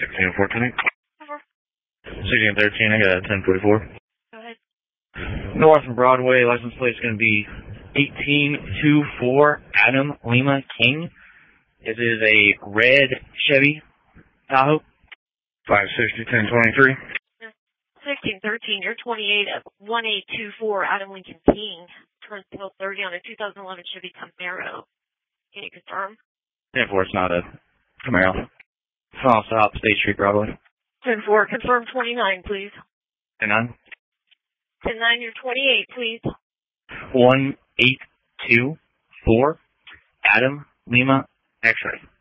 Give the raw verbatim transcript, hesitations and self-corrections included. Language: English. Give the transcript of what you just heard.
sixteen fourteen. sixteen thirteen, I got a ten forty-four. Go ahead. North and Broadway, license plate's going to be eighteen two four Adam Lima King. This is a red Chevy Tahoe. five sixty ten twenty-three. sixteen thirteen, you're twenty-eight at one eight two four Adam Lincoln King. Turns single thirty on a two thousand eleven Chevy Camaro. Can you confirm? ten four, it's not a Camaro. Final stop, State Street, Broadway. ten four, confirm twenty-nine, please. ten nine. ten nine, you're twenty-eight, please. one eight two four Adam Lima X-ray.